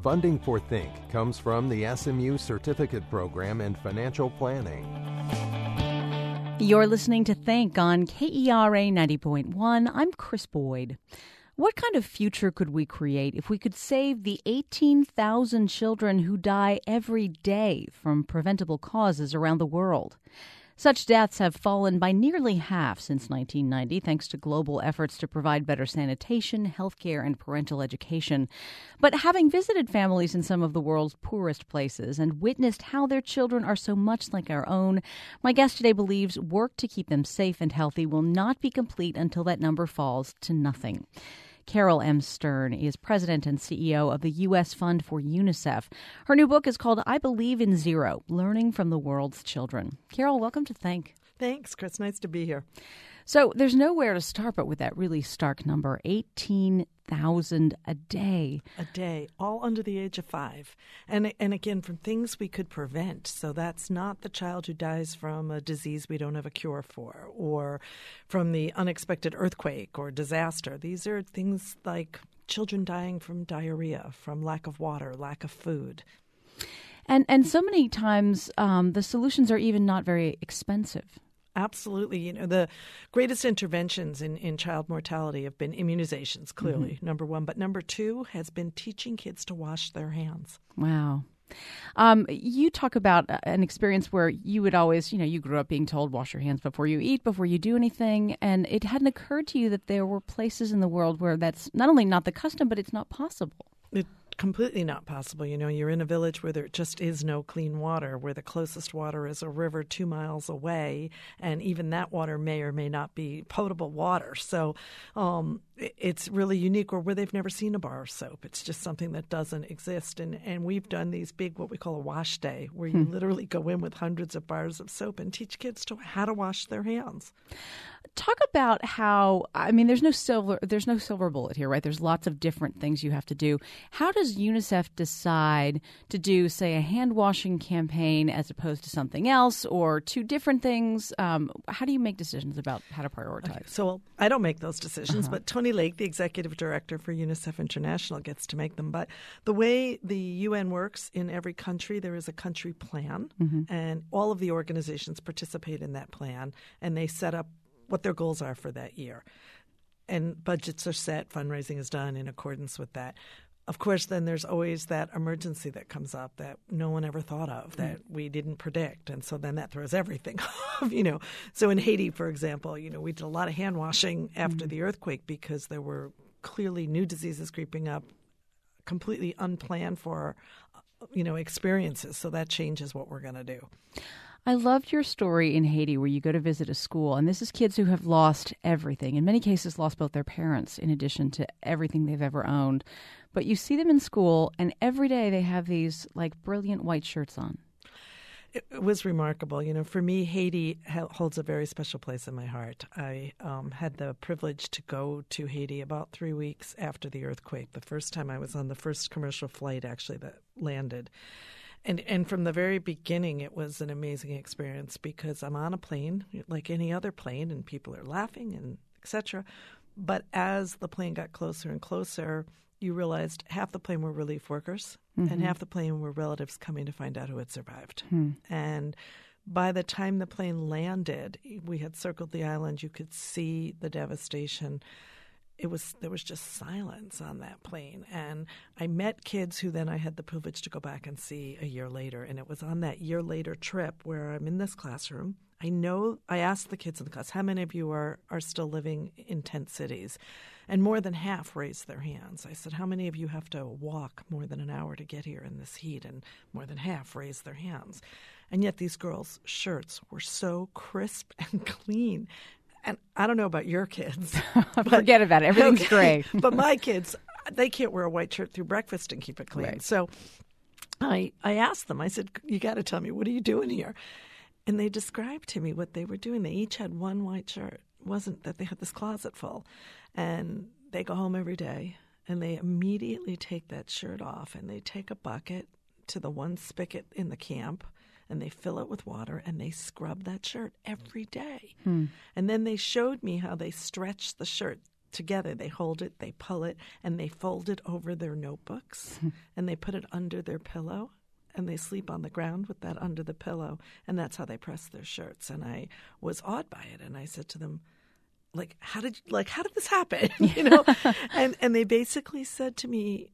Funding for Think comes from the SMU Certificate Program in Financial Planning. You're listening to Think on KERA 90.1. I'm Chris Boyd. What kind of future could we create if we could save the 18,000 children who die every day from preventable causes around the world? Such deaths have fallen by nearly half since 1990, thanks to global efforts to provide better sanitation, healthcare, and parental education. But having visited families in some of the world's poorest places and witnessed how their children are so much like our own, my guest today believes work to keep them safe and healthy will not be complete until that number falls to nothing. Carol M. Stern is president and CEO of the U.S. Fund for UNICEF. Her new book is called I Believe in Zero, Learning from the World's Children. Carol, welcome to Think. Thanks, Chris. Nice to be here. So there's nowhere to start but with that really stark number, 18,000 a day. A day, all under the age of 5. And again, from things we could prevent. So that's not the child who dies from a disease we don't have a cure for, or from the unexpected earthquake or disaster. These are things like children dying from diarrhea, from lack of water, lack of food. And so many times the solutions are even not very expensive. Absolutely. You know, the greatest interventions in child mortality have been immunizations, clearly, number one. But number two has been teaching kids to wash their hands. Wow. You talk about an experience where you would always, you grew up being told, wash your hands before you eat, before you do anything. And it hadn't occurred to you that there were places in the world where that's not only not the custom, but it's not possible. It's completely not possible. You know, you're in a village where there just is no clean water, where the closest water is a river 2 miles away, and even that water may or may not be potable water. So it's really unique, or where they've never seen a bar of soap. It's just something that doesn't exist. And we've done these big, what we call a wash day, where you literally go in with hundreds of bars of soap and teach kids how to wash their hands. Talk about how, there's no silver bullet here, right? There's lots of different things you have to do. How does UNICEF decide to do, say, a hand washing campaign as opposed to something else, or two different things? How do you make decisions about how to prioritize? Okay, so I don't make those decisions, but Tony Lake, the executive director for UNICEF International, gets to make them. But the way the UN works in every country, there is a country plan, and all of the organizations participate in that plan, and they set up what their goals are for that year. And budgets are set, fundraising is done in accordance with that. Of course, then there's always that emergency that comes up that no one ever thought of, that we didn't predict. And so then that throws everything off, So in Haiti, for example, we did a lot of hand washing after the earthquake because there were clearly new diseases creeping up, completely unplanned for, experiences. So that changes what we're going to do. I loved your story in Haiti where you go to visit a school, and this is kids who have lost everything, in many cases lost both their parents in addition to everything they've ever owned. But you see them in school, and every day they have these brilliant white shirts on. It was remarkable. For me, Haiti holds a very special place in my heart. I had the privilege to go to Haiti about 3 weeks after the earthquake, the first time I was on the first commercial flight, actually, that landed. And from the very beginning, it was an amazing experience because I'm on a plane like any other plane, and people are laughing and et cetera. But as the plane got closer and closer, you realized half the plane were relief workers and half the plane were relatives coming to find out who had survived. And by the time the plane landed, we had circled the island. You could see the devastation. There was just silence on that plane. And I met kids who then I had the privilege to go back and see a year later. And it was on that year later trip where I'm in this classroom. I asked the kids in the class, how many of you are still living in tent cities? And more than half raised their hands. I said, how many of you have to walk more than an hour to get here in this heat? And more than half raised their hands. And yet these girls' shirts were so crisp and clean. And I don't know about your kids. Forget about it. Everything's gray. But my kids, they can't wear a white shirt through breakfast and keep it clean. Right. So I asked them, I said, you got to tell me, what are you doing here? And they described to me what they were doing. They each had one white shirt. It wasn't that they had this closet full. And they go home every day, and they immediately take that shirt off, and they take a bucket to the one spigot in the camp, and they fill it with water, and they scrub that shirt every day. And then they showed me how they stretch the shirt together. They hold it, they pull it, and they fold it over their notebooks, and they put it under their pillow, and they sleep on the ground with that under the pillow, and that's how they press their shirts. And I was awed by it, and I said to them, how did this happen? And they basically said to me,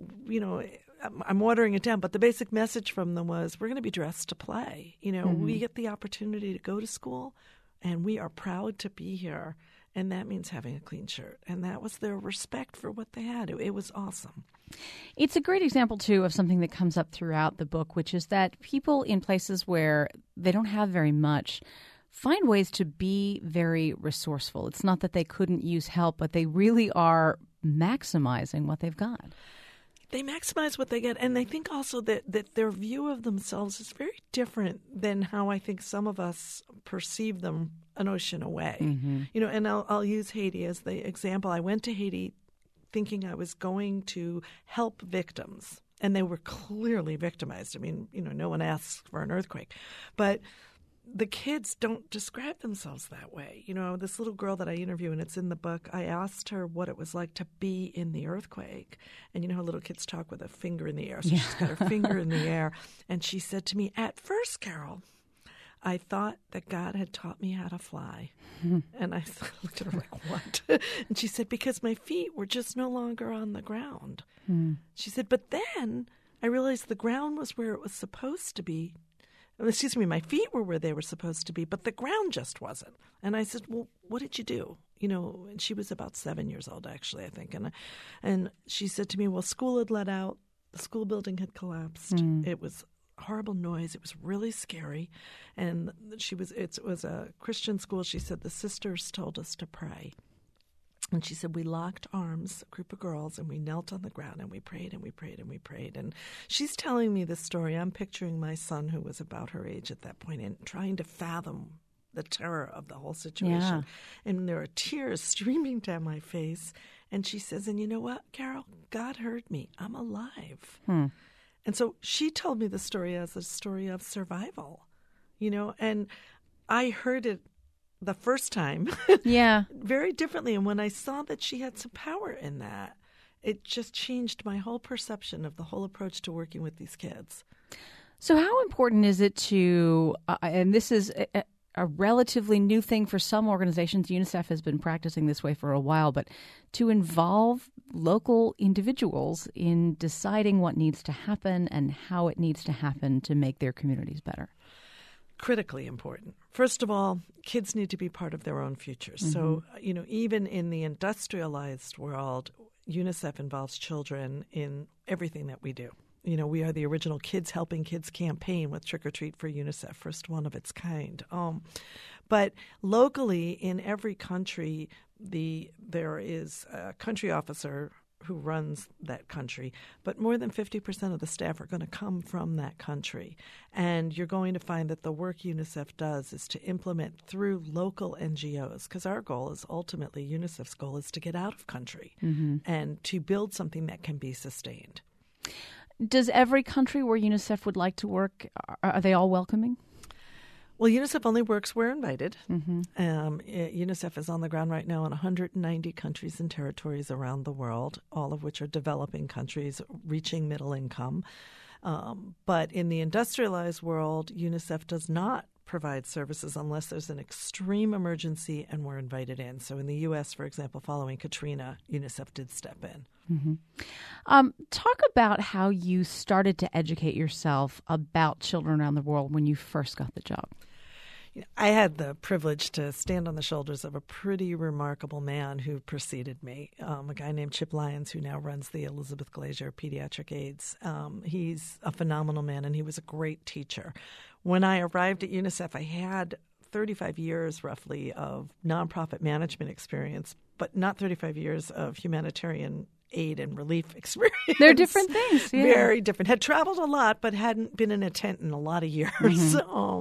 I'm watering it down, but the basic message from them was, we're going to be dressed to play. We get the opportunity to go to school, and we are proud to be here, and that means having a clean shirt. And that was their respect for what they had. It was awesome. It's a great example, too, of something that comes up throughout the book, which is that people in places where they don't have very much find ways to be very resourceful. It's not that they couldn't use help, but they really are maximizing what they've got. They maximize what they get, and I think also that their view of themselves is very different than how I think some of us perceive them an ocean away. Mm-hmm. And I'll use Haiti as the example. I went to Haiti thinking I was going to help victims, and they were clearly victimized. I mean, no one asks for an earthquake, but the kids don't describe themselves that way. This little girl that I interview, and it's in the book, I asked her what it was like to be in the earthquake. And how little kids talk with a finger in the air. So she's got her finger in the air. And she said to me, at first, Carol, I thought that God had taught me how to fly. And I looked at her like, what? And she said, because my feet were just no longer on the ground. She said, but then I realized the ground was where it was supposed to be. My feet were where they were supposed to be, but the ground just wasn't. And I said, well, what did you do? And she was about 7 years old, actually, I think. And she said to me, well, school had let out. The school building had collapsed. It was horrible noise. It was really scary. And it was a Christian school. She said the sisters told us to pray. And she said, we locked arms, a group of girls, and we knelt on the ground, and we prayed, and we prayed, and we prayed. And she's telling me this story. I'm picturing my son, who was about her age at that point, and trying to fathom the terror of the whole situation. Yeah. And there are tears streaming down my face. And she says, and you know what, Carol? God heard me. I'm alive. And so she told me the story as a story of survival, and I heard it the first time very differently. And when I saw that she had some power in that, it just changed my whole perception of the whole approach to working with these kids. So how important is it to, and this is a relatively new thing for some organizations, UNICEF has been practicing this way for a while, but to involve local individuals in deciding what needs to happen and how it needs to happen to make their communities better? Critically important. First of all, kids need to be part of their own futures. Mm-hmm. So, even in the industrialized world, UNICEF involves children in everything that we do. We are the original Kids Helping Kids campaign with Trick or Treat for UNICEF, first one of its kind. But locally, in every country, there is a country officer who runs that country, but more than 50% of the staff are going to come from that country. And you're going to find that the work UNICEF does is to implement through local NGOs, because our goal is ultimately, UNICEF's goal is to get out of country and to build something that can be sustained. Does every country where UNICEF would like to work, are they all welcoming? Well, UNICEF only works where invited. UNICEF is on the ground right now in 190 countries and territories around the world, all of which are developing countries reaching middle income. But in the industrialized world, UNICEF does not provide services unless there's an extreme emergency and we're invited in. So in the U.S., for example, following Katrina, UNICEF did step in. Talk about how you started to educate yourself about children around the world when you first got the job. I had the privilege to stand on the shoulders of a pretty remarkable man who preceded me, a guy named Chip Lyons, who now runs the Elizabeth Glaser Pediatric AIDS. He's a phenomenal man, and he was a great teacher. When I arrived at UNICEF, I had 35 years roughly of nonprofit management experience, but not 35 years of humanitarian aid and relief experience. They're different things. Yeah. Very different. Had traveled a lot, but hadn't been in a tent in a lot of years.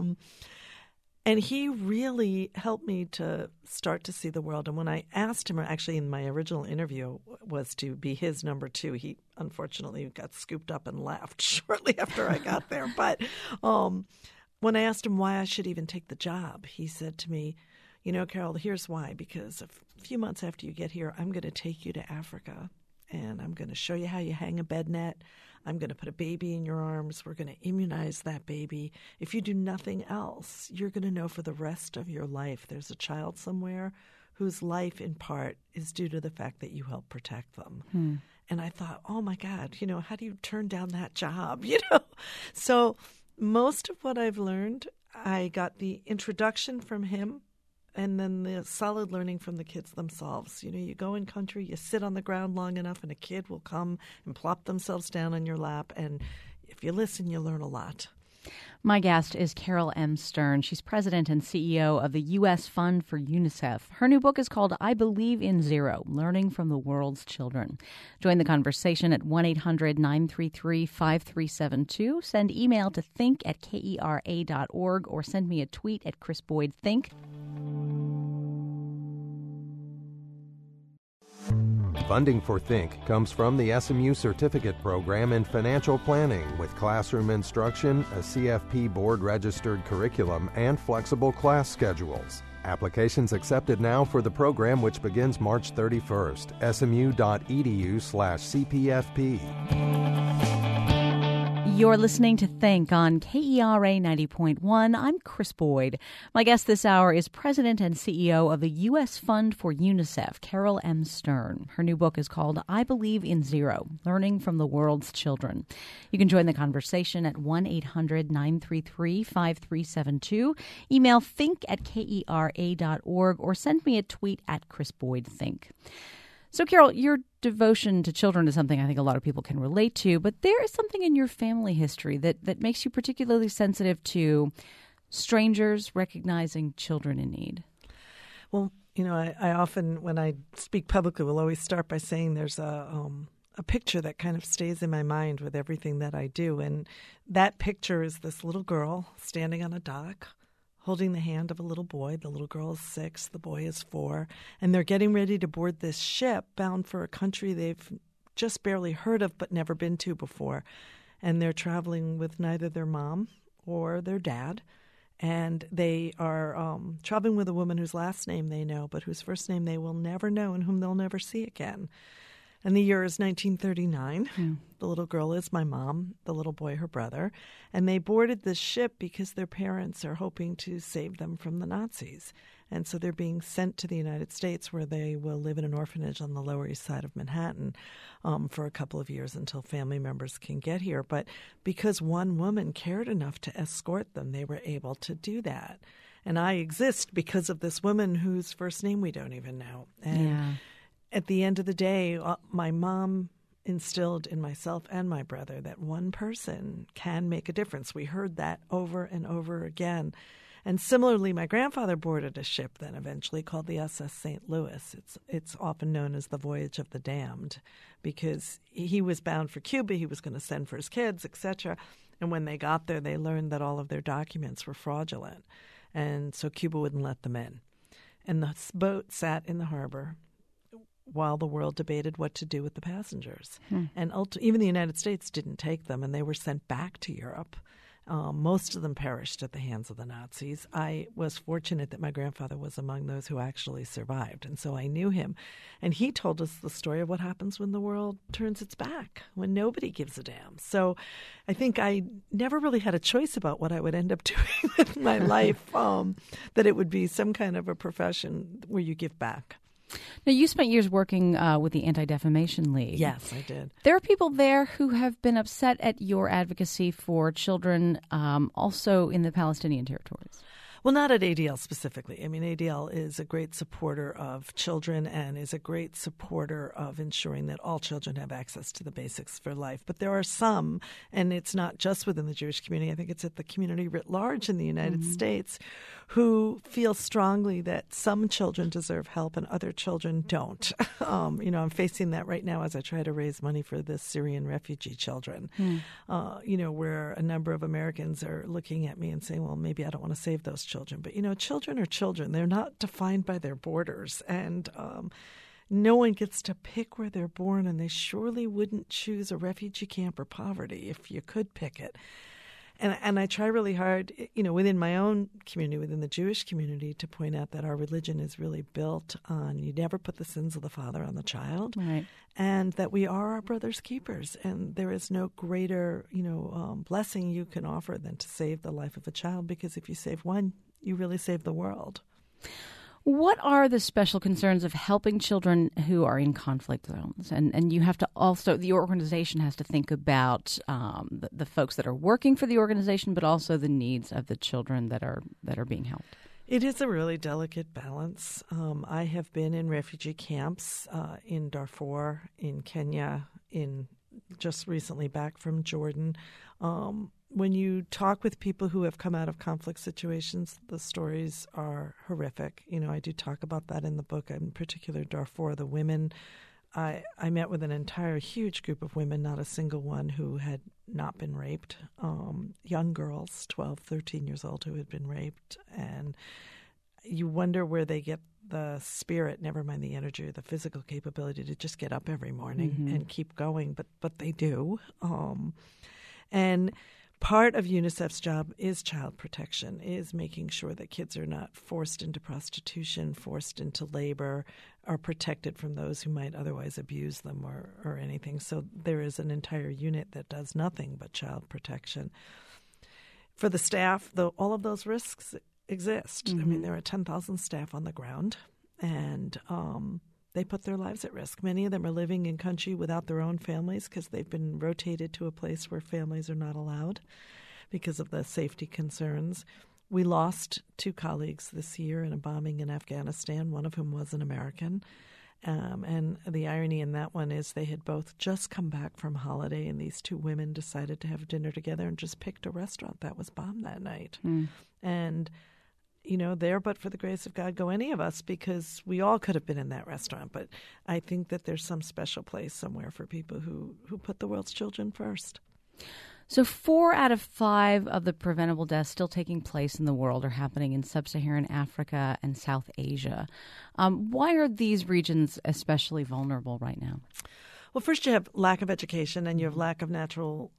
And he really helped me to start to see the world. And when I asked him, actually in my original interview was to be his number two, he unfortunately got scooped up and left shortly after I got there. But when I asked him why I should even take the job, he said to me, Carol, here's why. Because a few months after you get here, I'm going to take you to Africa, and I'm going to show you how you hang a bed net. I'm going to put a baby in your arms. We're going to immunize that baby. If you do nothing else, you're going to know for the rest of your life there's a child somewhere whose life, in part, is due to the fact that you help protect them. And I thought, oh, my God, how do you turn down that job, So most of what I've learned, I got the introduction from him and then the solid learning from the kids themselves. You go in country, you sit on the ground long enough, and a kid will come and plop themselves down on your lap. And if you listen, you learn a lot. My guest is Carol M. Stern. She's president and CEO of the U.S. Fund for UNICEF. Her new book is called I Believe in Zero, Learning from the World's Children. Join the conversation at 1-800-933-5372. Send email to think@kera.org or send me a tweet at Chris Boyd Think. Funding for Think comes from the SMU Certificate Program in Financial Planning with classroom instruction, a CFP board-registered curriculum, and flexible class schedules. Applications accepted now for the program, which begins March 31st. smu.edu/CPFP. You're listening to Think on KERA 90.1. I'm Chris Boyd. My guest this hour is President and CEO of the U.S. Fund for UNICEF, Carol M. Stern. Her new book is called I Believe in Zero, Learning from the World's Children. You can join the conversation at 1-800-933-5372. Email think@kera.org or send me a tweet at Chris Boyd Think. So, Carol, your devotion to children is something I think a lot of people can relate to, but there is something in your family history that makes you particularly sensitive to strangers recognizing children in need. Well, I often, when I speak publicly, will always start by saying there's a picture that kind of stays in my mind with everything that I do. And that picture is this little girl standing on a dock, holding the hand of a little boy. The little girl is 6, the boy is 4, and they're getting ready to board this ship bound for a country they've just barely heard of but never been to before. And they're traveling with neither their mom or their dad, and they are traveling with a woman whose last name they know but whose first name they will never know and whom they'll never see again. And the year is 1939. The little girl is my mom, the little boy her brother. And they boarded this ship because their parents are hoping to save them from the Nazis. And so they're being sent to the United States, where they will live in an orphanage on the Lower East Side of Manhattan for a couple of years until family members can get here. But because one woman cared enough to escort them, they were able to do that. And I exist because of this woman whose first name we don't even know. And at the end of the day, my mom instilled in myself and my brother that one person can make a difference. We heard that over and over again. And similarly, my grandfather boarded a ship then eventually called the SS St. Louis. It's often known as the Voyage of the Damned because he was bound for Cuba. He was going to send for his kids, etc. And when they got there, they learned that all of their documents were fraudulent. And so Cuba wouldn't let them in. And the boat sat in the harbor while the world debated what to do with the passengers. And even the United States didn't take them, and they were sent back to Europe. Most of them perished at the hands of the Nazis. I was fortunate that my grandfather was among those who actually survived, and so I knew him. And he told us the story of what happens when the world turns its back, when nobody gives a damn. So I think I never really had a choice about what I would end up doing with my life, that it would be some kind of a profession where you give back. Now, you spent years working with the Anti-Defamation League. Yes, I did. There are people there who have been upset at your advocacy for children also in the Palestinian territories. Well, not at ADL specifically. I mean, ADL is a great supporter of children and is a great supporter of ensuring that all children have access to the basics for life. But there are some, and it's not just within the Jewish community, I think it's at the community writ large in the United States, who feel strongly that some children deserve help and other children don't. I'm facing that right now as I try to raise money for the Syrian refugee children, where a number of Americans are looking at me and saying, well, maybe I don't want to save those children. But, children are children. They're not defined by their borders. And no one gets to pick where they're born, and they surely wouldn't choose a refugee camp or poverty if you could pick it. And I try really hard, within my own community, within the Jewish community, to point out that our religion is really built on you never put the sins of the father on the child, right, and that we are our brother's keepers. And there is no greater, blessing you can offer than to save the life of a child, because if you save one, you really save the world. What are the special concerns of helping children who are in conflict zones? And you have to also, the organization has to think about the folks that are working for the organization, but also the needs of the children that are being helped. It is a really delicate balance. I have been in refugee camps in Darfur, in Kenya, just recently back from Jordan. When you talk with people who have come out of conflict situations, the stories are horrific. I do talk about that in the book, in particular Darfur, the women. I met with an entire huge group of women, not a single one who had not been raped. Young girls, 12, 13 years old, who had been raped. And you wonder where they get the spirit, never mind the energy or the physical capability to just get up every morning and keep going. But they do. And part of UNICEF's job is child protection, is making sure that kids are not forced into prostitution, forced into labor, are protected from those who might otherwise abuse them or anything. So there is an entire unit that does nothing but child protection. For the staff, though, all of those risks exist. I mean, there are 10,000 staff on the ground, and they put their lives at risk. Many of them are living in country without their own families because they've been rotated to a place where families are not allowed because of the safety concerns. We lost 2 colleagues this year in a bombing in Afghanistan, one of whom was an American. And the irony in that one is they had both just come back from holiday, and these 2 women decided to have dinner together and just picked a restaurant that was bombed that night. And there, but for the grace of God, go any of us, because we all could have been in that restaurant. But I think that there's some special place somewhere for people who put the world's children first. So 4 out of 5 of the preventable deaths still taking place in the world are happening in sub-Saharan Africa and South Asia. Why are these regions especially vulnerable right now? Well, first you have lack of education, and you have lack of natural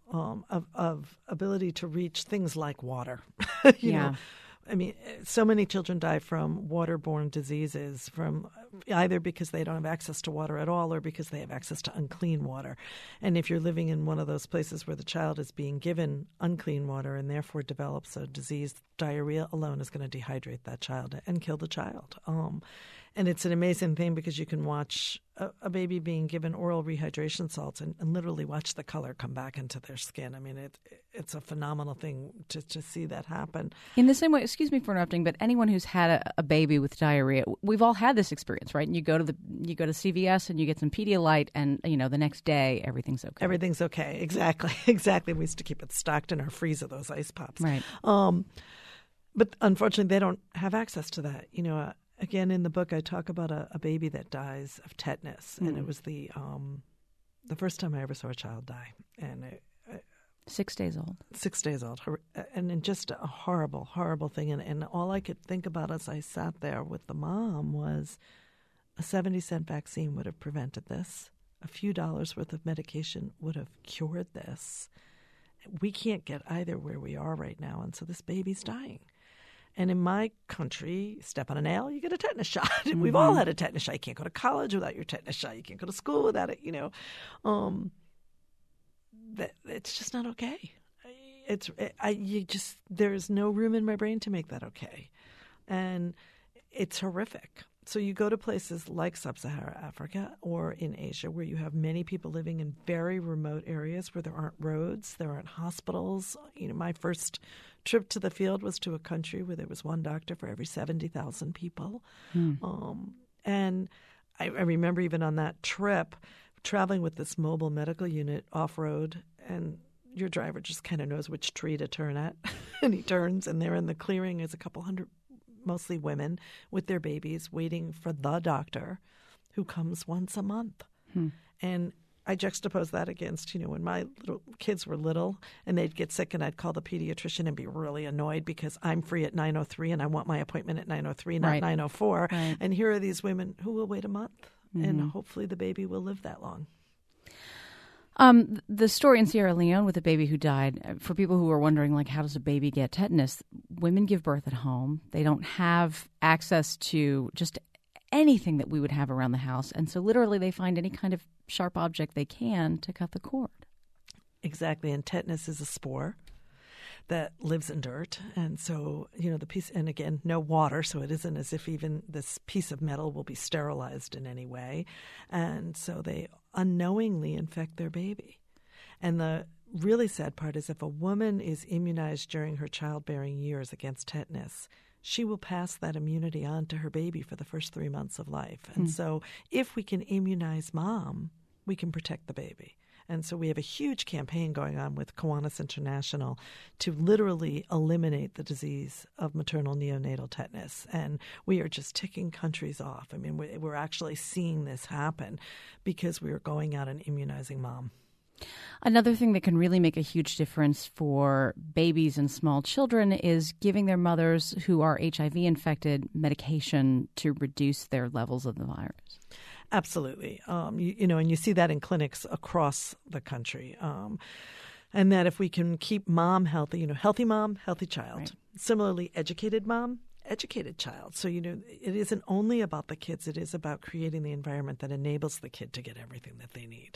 of ability to reach things like water. you know, I mean, so many children die from waterborne diseases, from either because they don't have access to water at all or because they have access to unclean water. And if you're living in one of those places where the child is being given unclean water and therefore develops a disease, diarrhea alone is going to dehydrate that child and kill the child. And it's an amazing thing because you can watch a baby being given oral rehydration salts and literally watch the color come back into their skin. I mean, it's a phenomenal thing to see that happen. In the same way, excuse me for interrupting, but anyone who's had a baby with diarrhea, we've all had this experience, right? And you go to CVS and you get some Pedialyte, and the next day everything's okay. Everything's okay. Exactly. We used to keep it stocked in our freezer, those ice pops. Right. But unfortunately, they don't have access to that. Again, in the book, I talk about a baby that dies of tetanus, and it was the first time I ever saw a child die, and 6 days old. 6 days old, and just a horrible, horrible thing. And all I could think about as I sat there with the mom was a 70-cent vaccine would have prevented this. A few dollars worth of medication would have cured this. We can't get either where we are right now, and so this baby's dying. And in my country, step on a nail, you get a tetanus shot. We've all had a tetanus shot. You can't go to college without your tetanus shot. You can't go to school without it, It's just not okay. There's no room in my brain to make that okay. And it's horrific. So you go to places like Sub-Saharan Africa or in Asia where you have many people living in very remote areas where there aren't roads, there aren't hospitals. My first trip to the field was to a country where there was one doctor for every 70,000 people. And I remember even on that trip traveling with this mobile medical unit off-road, and your driver just kind of knows which tree to turn at. And he turns, and there in the clearing is a couple hundred mostly women with their babies waiting for the doctor who comes once a month. And I juxtapose that against, when my little kids were little and they'd get sick and I'd call the pediatrician and be really annoyed because I'm free at 9:03 and I want my appointment at 9:03, not 9:04. Right. And here are these women who will wait a month and hopefully the baby will live that long. The story in Sierra Leone with a baby who died, for people who are wondering, like, how does a baby get tetanus? Women give birth at home. They don't have access to just anything that we would have around the house. And so literally they find any kind of sharp object they can to cut the cord. Exactly. And tetanus is a spore that lives in dirt. And so, the piece, and again, no water, so it isn't as if even this piece of metal will be sterilized in any way. And so they unknowingly infect their baby. And the really sad part is if a woman is immunized during her childbearing years against tetanus, she will pass that immunity on to her baby for the first 3 months of life. And so if we can immunize mom, we can protect the baby. And so we have a huge campaign going on with Kiwanis International to literally eliminate the disease of maternal neonatal tetanus. And we are just ticking countries off. I mean, we're actually seeing this happen because we are going out and immunizing mom. Another thing that can really make a huge difference for babies and small children is giving their mothers who are HIV infected medication to reduce their levels of the virus. Absolutely. And you see that in clinics across the country. And that if we can keep mom, healthy mom, healthy child. Right. Similarly, educated mom, educated child. So, it isn't only about the kids. It is about creating the environment that enables the kid to get everything that they need.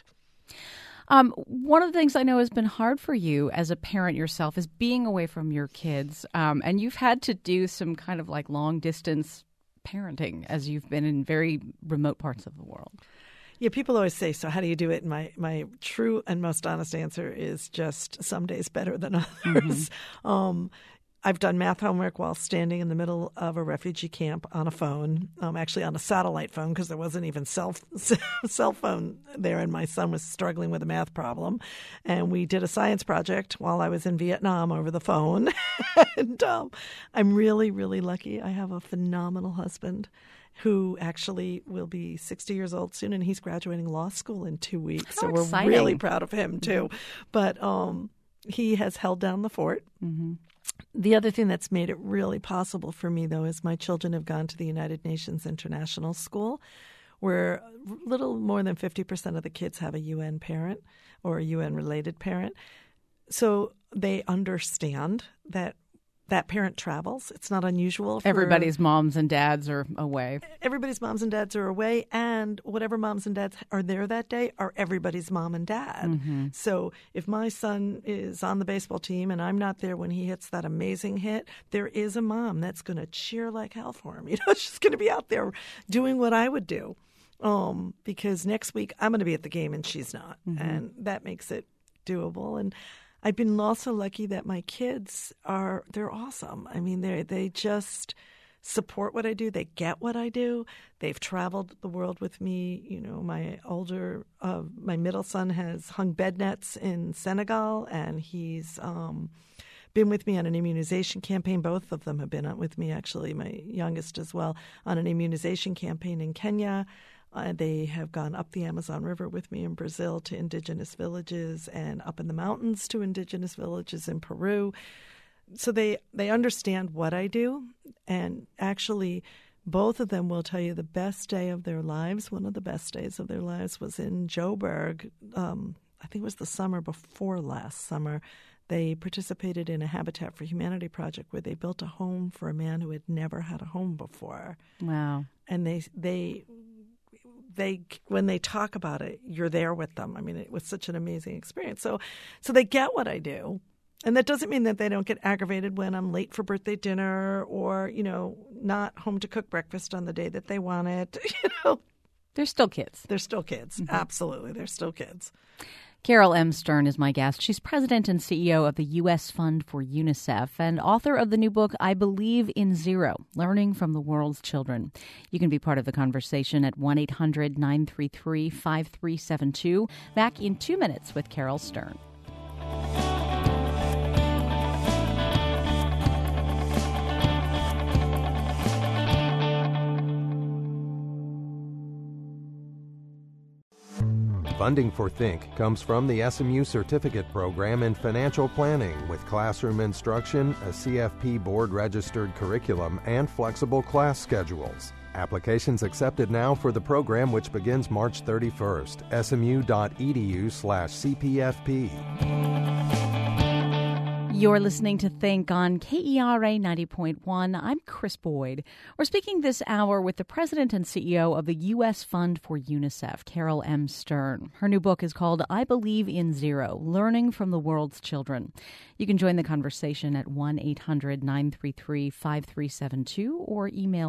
One of the things I know has been hard for you as a parent yourself is being away from your kids. And you've had to do some kind of like long distance parenting as you've been in very remote parts of the world. Yeah, people always say, so how do you do it? And my true and most honest answer is just some days better than others. Mm-hmm. I've done math homework while standing in the middle of a refugee camp on a phone, actually on a satellite phone because there wasn't even cell phone there, and my son was struggling with a math problem. And we did a science project while I was in Vietnam over the phone. And I'm really, really lucky. I have a phenomenal husband who actually will be 60 years old soon, and he's graduating law school in 2 weeks. How so exciting. We're really proud of him, too. But he has held down the fort. Mm-hmm. The other thing that's made it really possible for me, though, is my children have gone to the United Nations International School, where a little more than 50% of the kids have a UN parent or a UN-related parent. So they understand that parent travels. It's not unusual. Everybody's moms and dads are away. Everybody's moms and dads are away, and whatever moms and dads are there that day are everybody's mom and dad. Mm-hmm. So if my son is on the baseball team and I'm not there when he hits that amazing hit, there is a mom that's going to cheer like hell for him. She's going to be out there doing what I would do because next week I'm going to be at the game and she's not. Mm-hmm. And that makes it doable. And I've been also lucky that my kids they're awesome. I mean, they just support what I do. They get what I do. They've traveled the world with me. My middle son has hung bed nets in Senegal, and he's been with me on an immunization campaign. Both of them have been with me, actually, my youngest as well, on an immunization campaign in Kenya. They have gone up the Amazon River with me in Brazil to indigenous villages and up in the mountains to indigenous villages in Peru. So they understand what I do. And actually, both of them will tell you the best day of their lives, one of the best days of their lives was in Joburg. I think it was the summer before last summer. They participated in a Habitat for Humanity project where they built a home for a man who had never had a home before. Wow. And they when they talk about it, you're there with them. I mean, it was such an amazing experience. So they get what I do. And that doesn't mean that they don't get aggravated when I'm late for birthday dinner or, not home to cook breakfast on the day that they want it. They're still kids. They're still kids. Mm-hmm. Absolutely. They're still kids. Carol M. Stern is my guest. She's president and CEO of the U.S. Fund for UNICEF and author of the new book, I Believe in Zero, Learning from the World's Children. You can be part of the conversation at 1-800-933-5372. Back in 2 minutes with Carol Stern. Funding for Think comes from the SMU Certificate Program in Financial Planning with classroom instruction, a CFP board-registered curriculum, and flexible class schedules. Applications accepted now for the program, which begins March 31st. smu.edu/CPFP. You're listening to Think on KERA 90.1. I'm Chris Boyd. We're speaking this hour with the president and CEO of the U.S. Fund for UNICEF, Carol M. Stern. Her new book is called I Believe in Zero, Learning from the World's Children. You can join the conversation at 1-800-933-5372 or email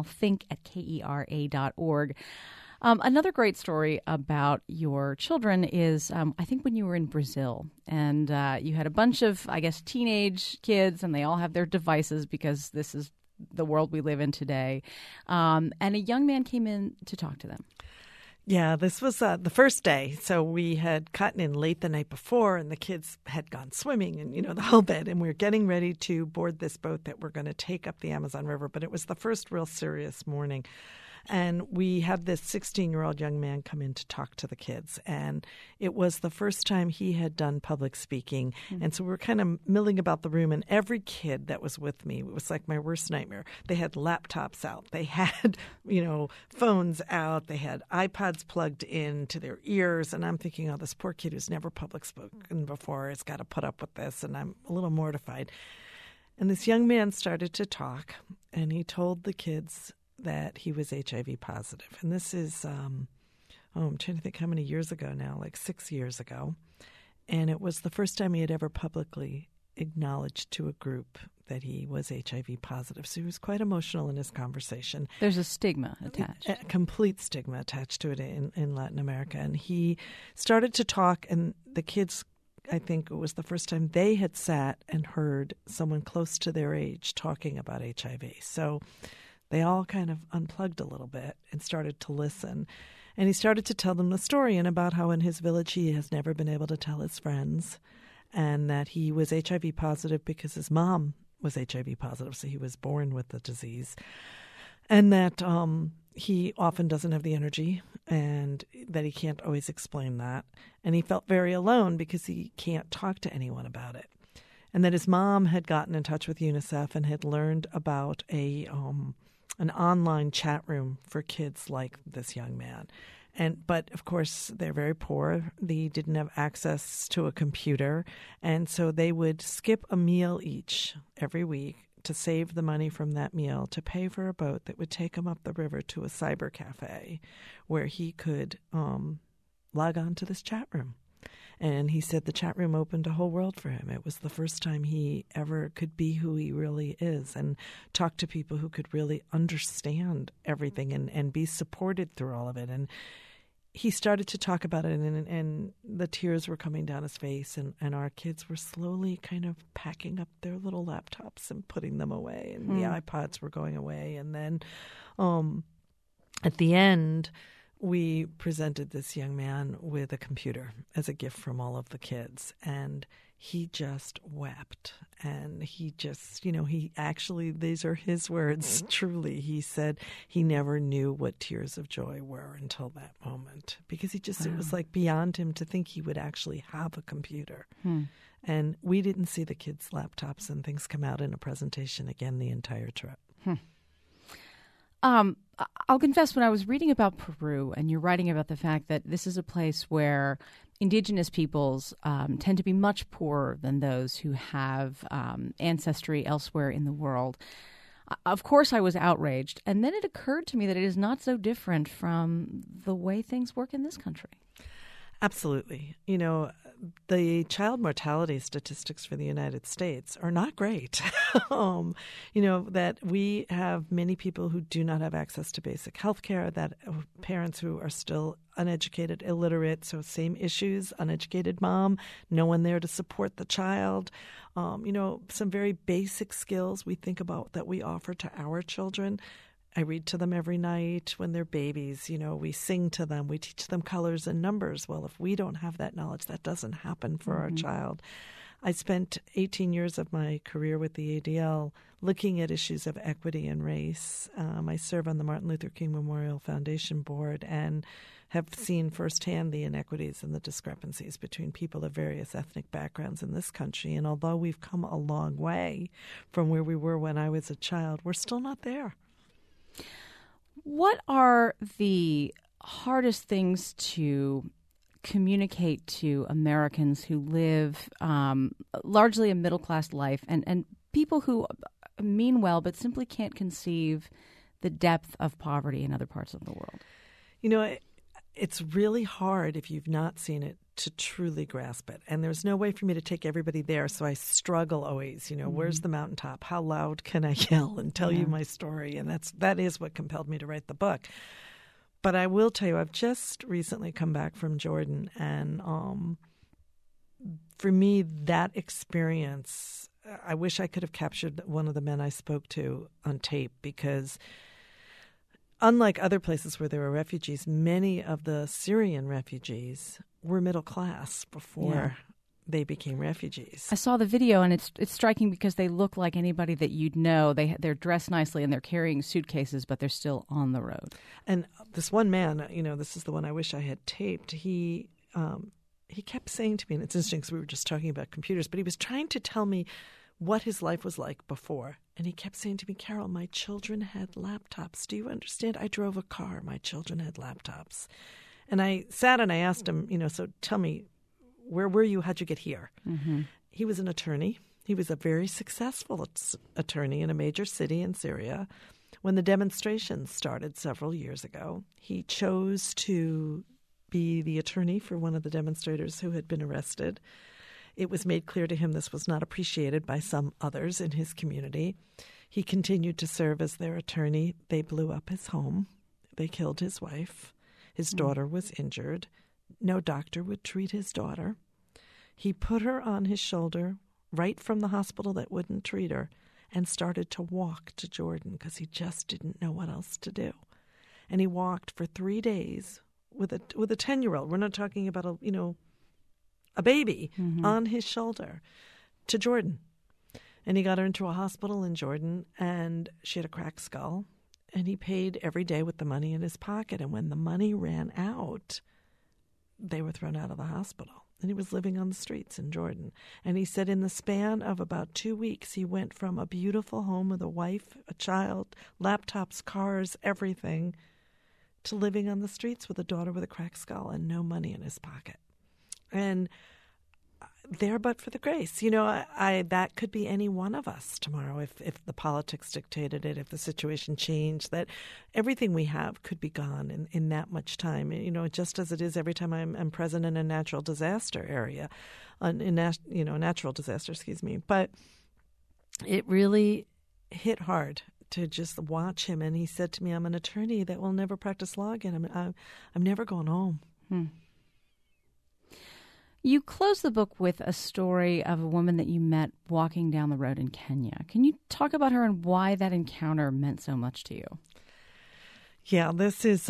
think@kera.org. Another great story about your children is, I think when you were in Brazil and you had a bunch of, I guess, teenage kids, and they all have their devices because this is the world we live in today. And a young man came in to talk to them. Yeah, this was the first day. So we had gotten in late the night before, and the kids had gone swimming and, the whole bit. And we were getting ready to board this boat that we're going to take up the Amazon River. But it was the first real serious morning. And we had this 16-year-old young man come in to talk to the kids. And it was the first time he had done public speaking. Mm-hmm. And so we were kind of milling about the room. And every kid that was with me, it was like my worst nightmare. They had laptops out. They had, phones out. They had iPods plugged into their ears. And I'm thinking, oh, this poor kid who's never public spoken before has got to put up with this. And I'm a little mortified. And this young man started to talk. And he told the kids that he was HIV positive. And this is, I'm trying to think how many years ago now, like 6 years ago. And it was the first time he had ever publicly acknowledged to a group that he was HIV positive. So he was quite emotional in his conversation. There's a stigma attached. A complete stigma attached to it in Latin America. And he started to talk, and the kids, I think it was the first time they had sat and heard someone close to their age talking about HIV. So they all kind of unplugged a little bit and started to listen. And he started to tell them the story and about how in his village he has never been able to tell his friends, and that he was HIV positive because his mom was HIV positive, so he was born with the disease. And that he often doesn't have the energy and that he can't always explain that. And he felt very alone because he can't talk to anyone about it. And that his mom had gotten in touch with UNICEF and had learned about an online chat room for kids like this young man. But of course, they're very poor. They didn't have access to a computer. And so they would skip a meal each every week to save the money from that meal to pay for a boat that would take him up the river to a cyber cafe where he could log on to this chat room. And he said the chat room opened a whole world for him. It was the first time he ever could be who he really is and talk to people who could really understand everything and be supported through all of it. And he started to talk about it, and the tears were coming down his face, and our kids were slowly kind of packing up their little laptops and putting them away, and the iPods were going away. And then at the end, we presented this young man with a computer as a gift from all of the kids, and he just wept. And he just, he actually, these are his words, truly. He said he never knew what tears of joy were until that moment, because it was like beyond him to think he would actually have a computer. And we didn't see the kids' laptops and things come out in a presentation again the entire trip. I'll confess, when I was reading about Peru, and you're writing about the fact that this is a place where indigenous peoples tend to be much poorer than those who have ancestry elsewhere in the world, of course I was outraged. And then it occurred to me that it is not so different from the way things work in this country. Absolutely. The child mortality statistics for the United States are not great. That we have many people who do not have access to basic health care, that parents who are still uneducated, illiterate, so same issues, uneducated mom, no one there to support the child. Some very basic skills we think about that we offer to our children. I read to them every night when they're babies. We sing to them. We teach them colors and numbers. Well, if we don't have that knowledge, that doesn't happen for our child. I spent 18 years of my career with the ADL looking at issues of equity and race. I serve on the Martin Luther King Memorial Foundation Board and have seen firsthand the inequities and the discrepancies between people of various ethnic backgrounds in this country. And although we've come a long way from where we were when I was a child, we're still not there. What are the hardest things to communicate to Americans who live largely a middle-class life and people who mean well but simply can't conceive the depth of poverty in other parts of the world? You know, it's really hard if you've not seen it to truly grasp it. And there's no way for me to take everybody there, so I struggle always. You know, where's the mountaintop? How loud can I yell and tell you my story? And that is what compelled me to write the book. But I will tell you, I've just recently come back from Jordan, and for me, that experience, I wish I could have captured one of the men I spoke to on tape, because unlike other places where there were refugees, many of the Syrian refugees were middle class before they became refugees. I saw the video, and it's striking because they look like anybody that you'd know. They're dressed nicely, and they're carrying suitcases, but they're still on the road. And this one man, you know, this is the one I wish I had taped. He kept saying to me, and it's interesting because we were just talking about computers, but he was trying to tell me what his life was like before. And he kept saying to me, Carol, my children had laptops. Do you understand? I drove a car. My children had laptops. And I sat and I asked him, you know, so tell me, where were you? How'd you get here? Mm-hmm. He was an attorney. He was a very successful attorney in a major city in Syria. When the demonstrations started several years ago, he chose to be the attorney for one of the demonstrators who had been arrested. It was made clear to him this was not appreciated by some others in his community. He continued to serve as their attorney. They blew up his home. They killed his wife. His daughter was injured. No doctor would treat his daughter. He put her on his shoulder right from the hospital that wouldn't treat her and started to walk to Jordan because he just didn't know what else to do. And he walked for 3 days with a 10-year-old. We're not talking about a baby on his shoulder to Jordan. And he got her into a hospital in Jordan, and she had a cracked skull. And he paid every day with the money in his pocket. And when the money ran out, they were thrown out of the hospital. And he was living on the streets in Jordan. And he said in the span of about 2 weeks, he went from a beautiful home with a wife, a child, laptops, cars, everything, to living on the streets with a daughter with a cracked skull and no money in his pocket. And there but for the grace. You know, that could be any one of us tomorrow if the politics dictated it, if the situation changed, that everything we have could be gone in that much time. You know, just as it is every time I'm present in a natural disaster area, natural disaster, But it really hit hard to just watch him. And he said to me, I'm an attorney that will never practice law again. I'm never going home. You close the book with a story of a woman that you met walking down the road in Kenya. Can you talk about her and why that encounter meant so much to you? Yeah, this is,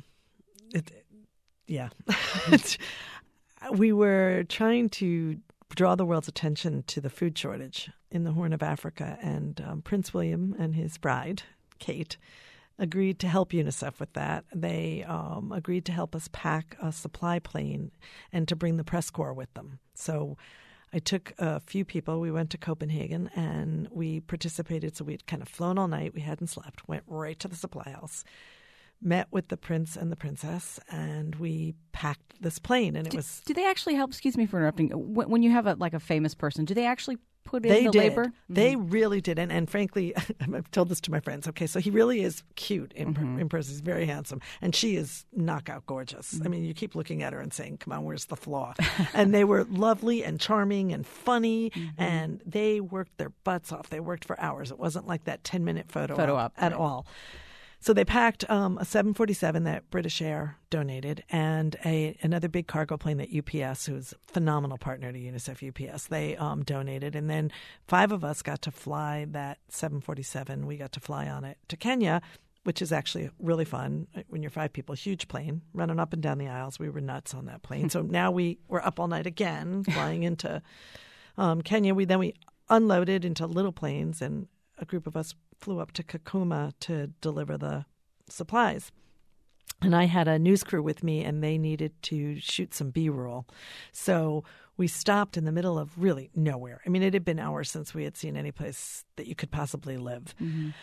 we were trying to draw the world's attention to the food shortage in the Horn of Africa, and Prince William and his bride, Kate, agreed to help UNICEF with that. They agreed to help us pack a supply plane and to bring the press corps with them. So I took a few people. We went to Copenhagen and we participated. So we'd kind of flown all night. We hadn't slept. Went right to the supply house, met with the prince and the princess, and we packed this plane. And Do they actually help? Excuse me for interrupting. When you have a famous person, do they actually put in the labor? They really did. And frankly, I've told this to my friends. Okay, so he really is cute in person. He's very handsome. And she is knockout gorgeous. I mean, you keep looking at her and saying, come on, where's the flaw? And they were lovely and charming and funny. And they worked their butts off. They worked for hours. It wasn't like that 10-minute photo op at all. So they packed a 747 that British Air donated and another big cargo plane that UPS, who's a phenomenal partner to UNICEF UPS, they donated. And then 5 of us got to fly that 747. We got to fly on it to Kenya, which is actually really fun when you're 5 people. Huge plane, running up and down the aisles. We were nuts on that plane. So now we were up all night again, flying into Kenya. We unloaded into little planes, and a group of us flew up to Kakuma to deliver the supplies. And I had a news crew with me, and they needed to shoot some B-roll. So we stopped in the middle of really nowhere. I mean, it had been hours since we had seen any place that you could possibly live.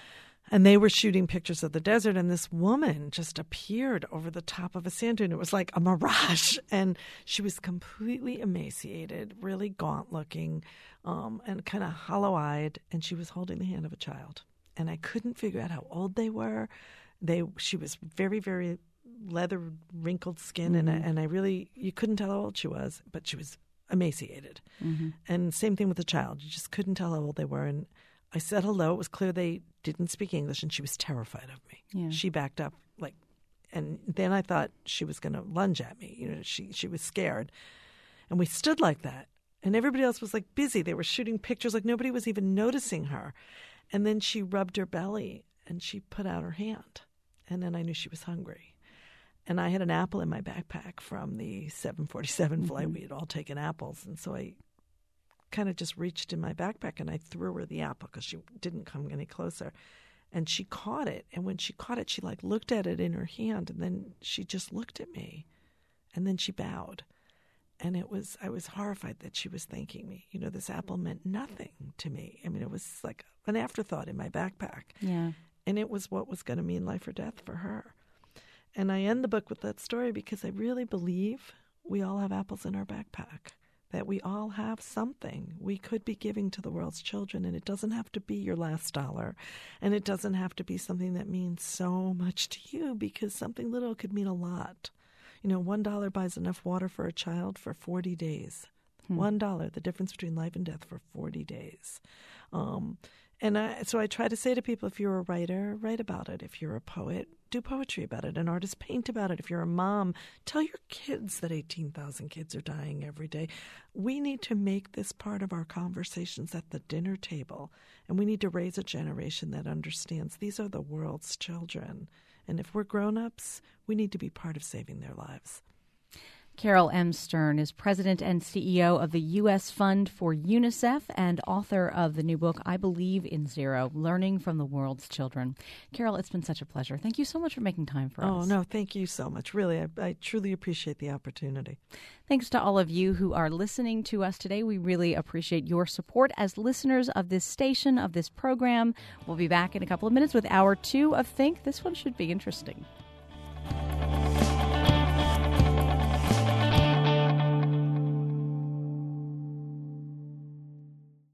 And they were shooting pictures of the desert, and this woman just appeared over the top of a sand dune. It was like a mirage, and she was completely emaciated, really gaunt-looking, and kind of hollow-eyed, and she was holding the hand of a child. And I couldn't figure out how old they were. She was very, very leather, wrinkled skin, and I really, you couldn't tell how old she was, but she was emaciated. And same thing with the child. You just couldn't tell how old they were, and I said hello. It was clear they didn't speak English, and she was terrified of me. Yeah. She backed up, and then I thought she was going to lunge at me. You know, she was scared, and we stood like that. And everybody else was busy. They were shooting pictures, nobody was even noticing her. And then she rubbed her belly, and she put out her hand, and then I knew she was hungry. And I had an apple in my backpack from the 747 flight. We had all taken apples, and so I kind of just reached in my backpack and I threw her the apple because she didn't come any closer. And she caught it. And when she caught it, she looked at it in her hand, and then she just looked at me, and then she bowed. And I was horrified that she was thanking me. You know, this apple meant nothing to me. I mean, it was like an afterthought in my backpack. Yeah. And it was what was going to mean life or death for her. And I end the book with that story because I really believe we all have apples in our backpack, that we all have something we could be giving to the world's children, and it doesn't have to be your last dollar, and it doesn't have to be something that means so much to you, because something little could mean a lot. You know, $1 buys enough water for a child for 40 days. $1, the difference between life and death for 40 days. So I try to say to people, if you're a writer, write about it. If you're a poet, do poetry about it. An artist, paint about it. If you're a mom, tell your kids that 18,000 kids are dying every day. We need to make this part of our conversations at the dinner table, and we need to raise a generation that understands these are the world's children. And if we're grown-ups, we need to be part of saving their lives. Carol M. Stern is president and CEO of the U.S. Fund for UNICEF and author of the new book, I Believe in Zero, Learning from the World's Children. Carol, it's been such a pleasure. Thank you so much for making time for us. Oh, no, thank you so much. Really, I truly appreciate the opportunity. Thanks to all of you who are listening to us today. We really appreciate your support as listeners of this station, of this program. We'll be back in a couple of minutes with Hour 2 of Think. This one should be interesting.